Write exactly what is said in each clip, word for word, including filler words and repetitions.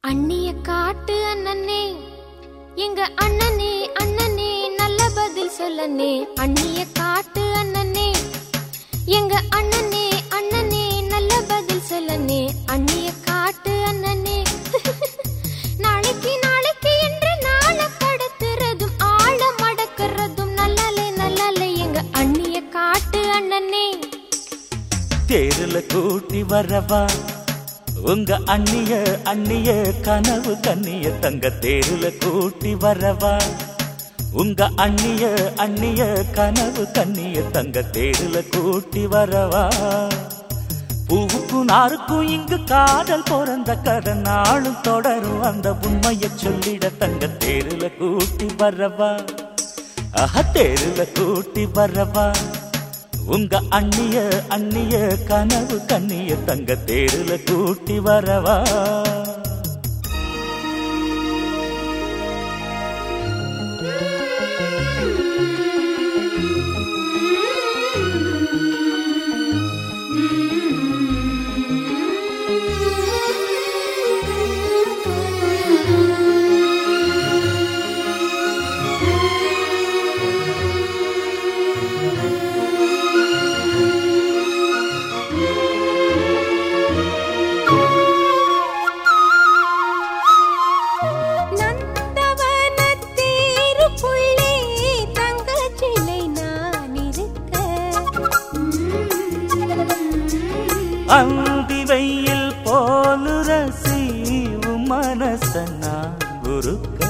அண்ணிய காட்டு அண்ணனே, எங்க அண்ணனே அண்ணனே நல்ல பதில் சொல்லனே. அண்ணிய காட்டு அண்ணனே, எங்க அண்ணனே அண்ணனே நல்ல பதில் சொல்லனே. அண்ணிய காட்டு அண்ணனே. நாளைக்கு நாளைக்கு என்று நாள கடத்துறதும் ஆழ மடக்கிறதும் நல்லாலே நல்லாலே எங்க அண்ணிய காட்டு அண்ணனே. தேருல கூட்டி வரவா உங்க அண்ணிய அண்ணிய கனவு கண்ணிய தங்க. தேருல கூட்டி வரவா உங்க அண்ணிய அண்ணிய கனவு கண்ணிய தங்க. தேருல கூட்டி வரவா. பூவுக்கும் நாருக்கும் இங்கு காதல் பிறந்த கதை நாளும் தொடரும் அந்த உண்மையை சொல்லிட தங்க. தேருல கூட்டி வரவா. ஆஹா தேருல கூட்டி வரவா உங்க அண்ணிய அண்ணிய கனவு கண்ணிய தங்க. தேருல கூட்டி வரவா. அந்தி வெயில் போலு ரசி மனசனா குருக்க.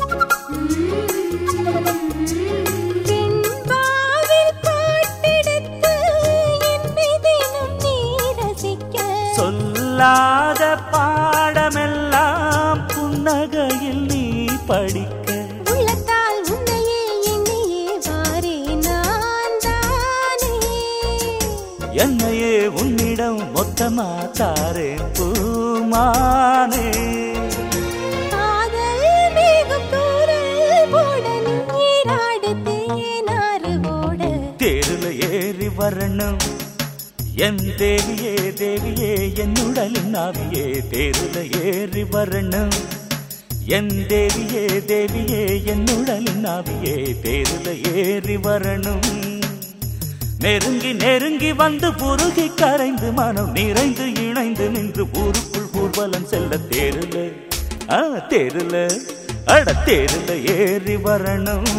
சொல்லாத பாடமெல்லாம் புன்னகையில் நீ படிக்க. உள்ளத்தால் உன்னையே என்னையே வாரே நான் தானே. என்னையே உன்னிடம் மொத்தமா தாரேன் பூமானே. காதல் வேகம் தூரல் போட நீராடு தேனாறு ஓட. தேருல ஏறி வரணும் என் தேவியே தேவியே என்னுடலின் நாவியே. தேருல ஏறி வரணும் என் தேவியே தேவியே என்னுடலின் நாவியே. தேருல ஏறி வரணும். நெருங்கி நெருங்கி வந்து புருகி கரைந்து மனம் நிறைந்து இணைந்து நின்று ஊருக்குள் ஊர்வலம் செல்ல. தேருல ஆ தேருல அட தேருல ஏறி வரணும்.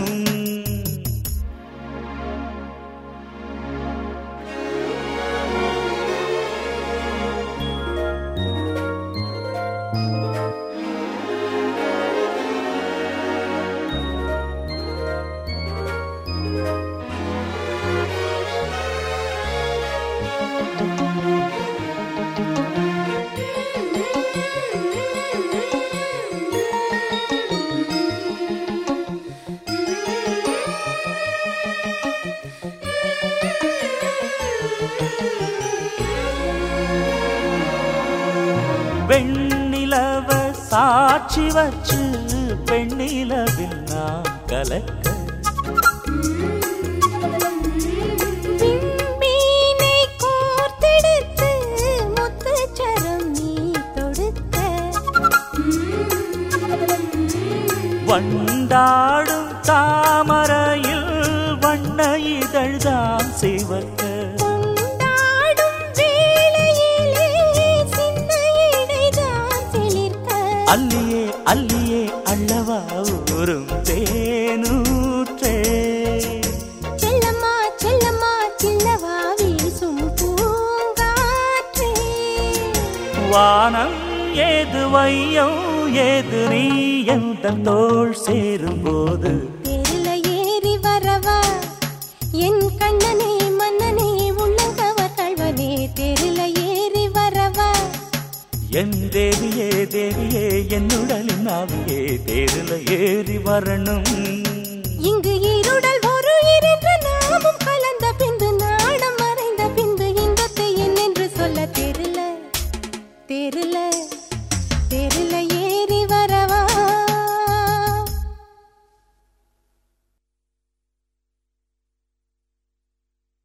வெண்ணிலவ சாட்சி வச்சு பெண்ணிலவில் நான் கலக்க. விண்மீனை கோர்த்தெடுத்து முத்துச்சரம் நீ தொடுக்க. வண்டாடும் தாமரையில் வண்ண இதழ்தான் சிவக்க. அல்லியே அல்லியே அல்லவா ஊரும் தேனூற்றே. செல்லம்மா செல்லம்மா சில்லவா வீசும் பூங்காற்றே. வானம் ஏது வையம் ஏது நீ எந்த தோள் சேரும் போது. தேருல ஏறி வரவா என் கண்ணனே மன்னனே உள்ளங்கவர் கள்வனே. தேருல ஏறி வரவா என் தேவியே தேவியே என்னுடலின் நாவியே. தேருல ஏறி வரணும். இங்கு இருடல்